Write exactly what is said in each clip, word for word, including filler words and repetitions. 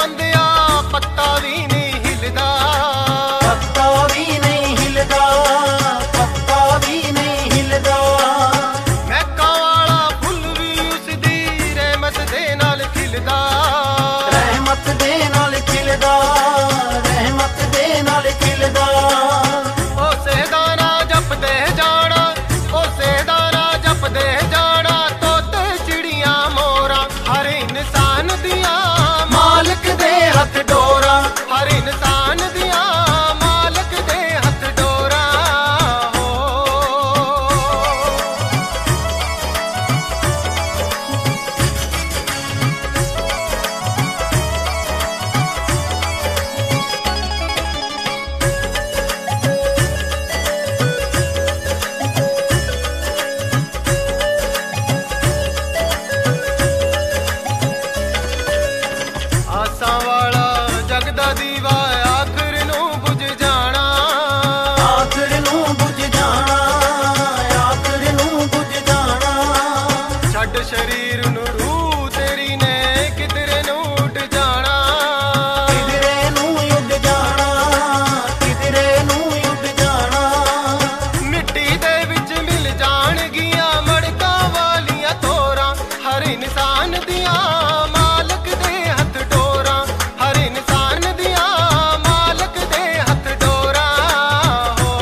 ਬੰਦਿਆ ਪੱਤਾ ਵੀ ਨਹੀਂ ਹਿਲਦਾ, ਪੱਤਾ ਵੀ ਨਹੀਂ ਹਿਲਦਾ, ਪੱਤਾ ਵੀ ਨਹੀਂ ਹਿਲਦਾ। ਮਹਿਕਾਂ ਵਾਲਾ ਫੁੱਲ ਵੀ ਉਸ ਦੀ ਰਹਿਮਤ ਦੇ ਨਾਲ ਖਿਲਦਾ, ਰਹਿਮਤ ਦੇ ਨਾਲ ਖਿਲਦਾ, ਰਹਿਮਤ ਦੇ ਨਾਲ ਖਿਲਦਾ। ਉਸੇ ਦਾ ਨਾਂ ਜਪਦੇ ਜਾਣਾ, ਉਸੇ ਦਾ ਨਾਂ ਜਪਦੇ ਜਾਣਾ, ਤੋਤੇ ਚਿੜੀਆਂ ਮੋਰਾਂ ਹਰ ਇਨਸਾਨ ਦੀਆਂ ਮਾਲਕ ਦੇ ਹੱਥ ਡੋਰਾਂ, ਹਰ ਇਨਸਾਨ ਦੀਆਂ ਮਾਲਕ ਦੇ ਹੱਥ ਡੋਰਾਂ ਹੋ। ਆਸਾਂ ਵਾਲਾ ਜਗ ਦਾ ਦੀਵਾ ਆਖਰ ਨੂੰ ਬੁਝ ਜਾਣਾ, ਆਖਰ ਨੂੰ ਬੁਝ ਜਾਣਾ, ਆਖਰ ਨੂੰ ਬੁਝ ਜਾਣਾ। ਛੱਡ ਸਰੀਰ ਨੂੰ ਰੂਹ ਤੇਰੀ ਨੇ ਕਿਧਰੇ ਨੂੰ ਉੱਡ ਜਾਣਾ, ਕਿਧਰੇ ਨੂੰ ਉੱਡ ਜਾਣਾ, ਕਿਧਰੇ ਨੂੰ ਉੱਡ ਜਾਣਾ। ਮਿੱਟੀ ਦੇ ਵਿੱਚ ਮਿਲ ਜਾਣਗੀਆਂ ਮੜਕਾਂ ਵਾਲੀਆਂ ਤੋਰਾਂ, ਹਰ ਇਨਸਾਨ ਦੀਆਂ ਮਾਲਕ ਦੇ ਹੱਥ ਡੋਰਾਂ, ਹਰ ਇਨਸਾਨ ਦੀਆਂ ਮਾਲਕ ਦੇ ਹੱਥ ਡੋਰਾਂ ਹੋ।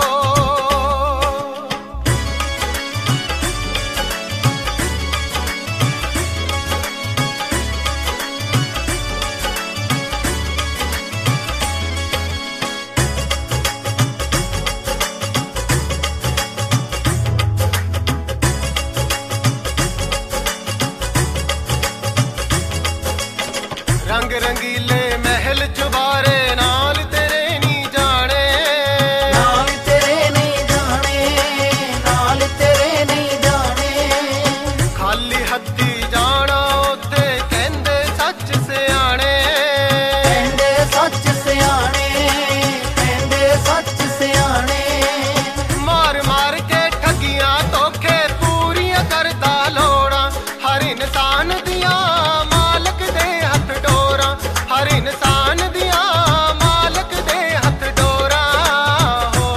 ਰੰਗ ਰੰਗੀਲੇ ਮਹਿਲ ਚੁਬਾਰੇ ਨਾਲ ਤੇਰੇ ਨਹੀਂ ਜਾਣੇ, ਨਾਲ ਤੇਰੇ ਨਹੀਂ ਜਾਣੇ, ਨਾਲ ਤੇਰੇ ਨਹੀਂ ਜਾਣੇ। ਖਾਲੀ ਹੱਥੀ ਜਾਣਾ ਉੱਥੇ ਕਹਿੰਦੇ ਸੱਚ ਸਿਆਣੇ, ਕਹਿੰਦੇ ਸੱਚ ਸਿਆਣੇ, ਕਹਿੰਦੇ ਸੱਚ ਸਿਆਣੇ। ਮਾਰ ਮਾਰ ਕੇ ਠੱਗੀਆਂ ਧੋਖੇ ਪੂਰੀਆਂ ਕਰਦਾ ਲੋੜਾਂ, ਹਰ ਇਨਸਾਨ ਦੀਆਂ ਮਾਲਕ ਦੇ ਹੱਥ ਡੋਰਾਂ, ਹਰ ਇਨਸਾਨ ਦੀਆਂ ਮਾਲਕ ਦੇ ਹੱਥ ਡੋਰਾਂ ਹੋ।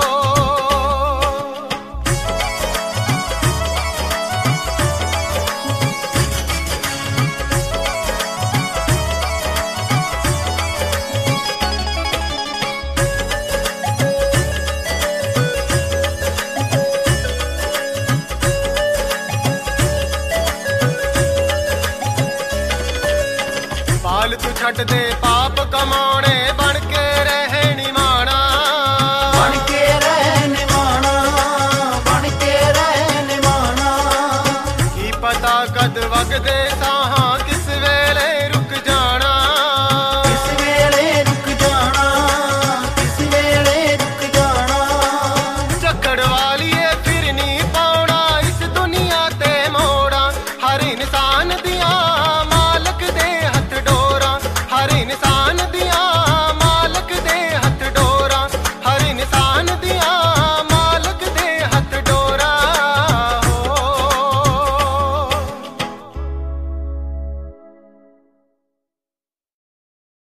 ਫਾਲਤੂ ਛੱਡ ਦੇ ਪਾਪ ਕਮਾਉਣੇ ਬਣ ਕੇ ਰਹਿ ਨਿਮਾਣਾ, ਬਣ ਕੇ ਰਹਿ ਨਿਮਾਣਾ, ਬਣ ਕੇ ਰਹਿ ਨਿਮਾਣਾ। ਕੀ ਪਤਾ ਕਦ ਵਗਦੇ